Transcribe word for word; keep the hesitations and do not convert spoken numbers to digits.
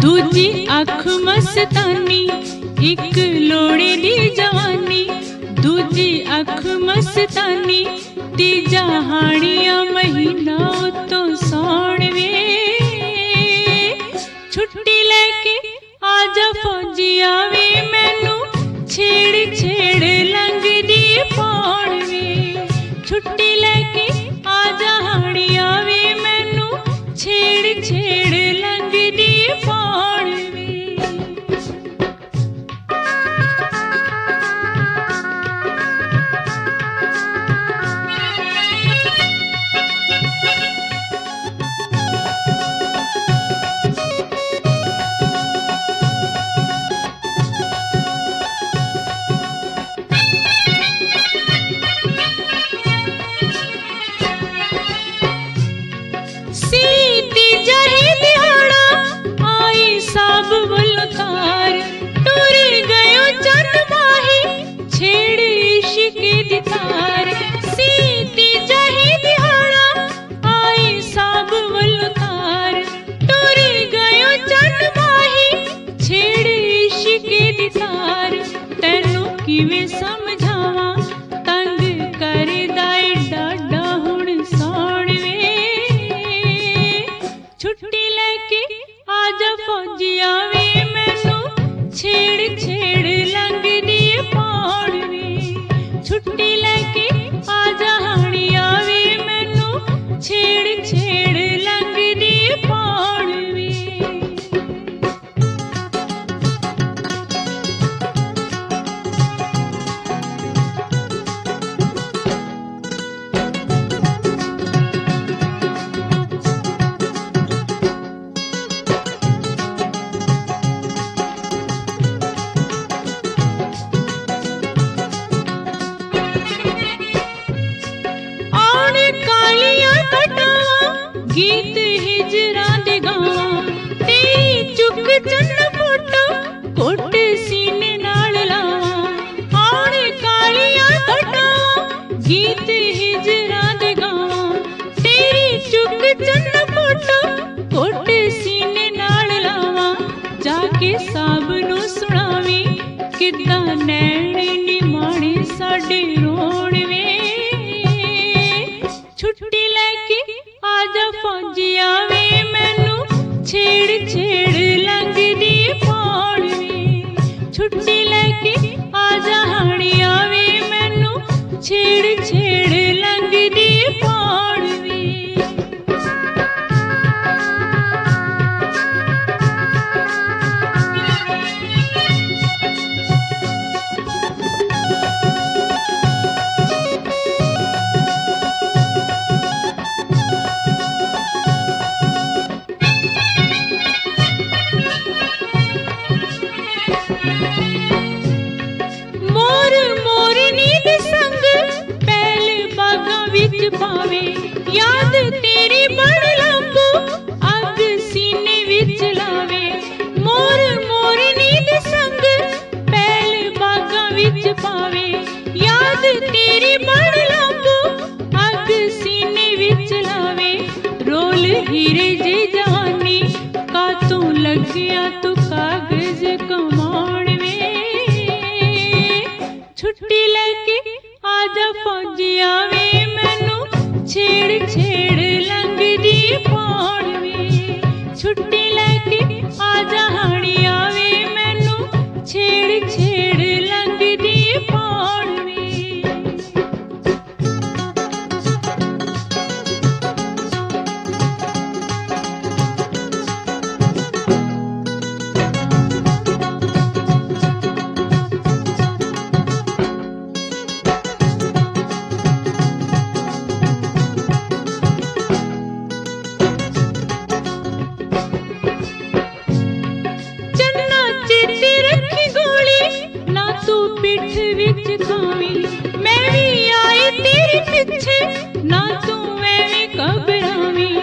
दूजी अख मस्तानी एक लोड़े दी जवानी, दूजी अख मस्तानी तीजा हाड़िया महीना तो सौण वे। छुट्टी लेके आजा फौजिया वे, मैनू छेड़ छेड़ लंघदी पौड़ वे। छुट्टी लेके आजा हाड़िया वे, मैनू छेड़ छेड़ लंघदी पौड़ वे। सीती जही दिहाड़ा आई साब वलकार, टुर गयो चन माही छेड़ इश्क दी तार। सीती जही दिहाड़ा आई साब वलकार, टुर गयो चन माही छेड़ इश्क दी तार। तैनू किवें समझावां तंग करदा ए डाडा हुण सौण वे। छुट्टी लेके आजा फौजिया वे, मैनू छेड़ छेड़ लंघदी पौड़ वे। छुट्टी लेके आजा हाड़िया वे, मैनू छेड़ छेड़ लंघदी पौड़ वे। गीत हिजरा दे गावां, तेरी चुक चन्न फोटो कोट सीने नाल लावां। आण कालियां कटावां, गीत हिजरा दे गावां, तेरी चुक चन्न फोटो कोट सीने नाल लावां। जाके साब नू सुणावी किद्दां नैण नी माणे साडे रोण वे। छुट्टी लेके आजा फौजिया वे, मैनू छेड़ छेड़ लंघदी पौड़ वे। छुट्टी लेके आजा हाड़िया वे, मैनू छेड़ छेड़ लंघदी पौड़ वे। मोर मोरनी दे संग पहल बागां विच पावे, याद तेरी बड़ लंबू अग सीने विच लावे। मोर मोरनी दे संग पहल बागां विच पावे, याद तेरी बड़ लंबू अग सीने विच लावे। रोल हीरे जी जवानी कातों लगिया तू कागज कमाण वे। छुट्टी लेके आजा फौजिया वे, मैनू छेड़ छेड़ लंघदी पौड़ वे। छुट्टी लेके आजा हाड़िया वे, मैनू छेड़ छेड़ लंघदी पौड़ वे। पिठ विच खावी, मैं भी आई तेरे पिछे ना तू एवें घबरावी।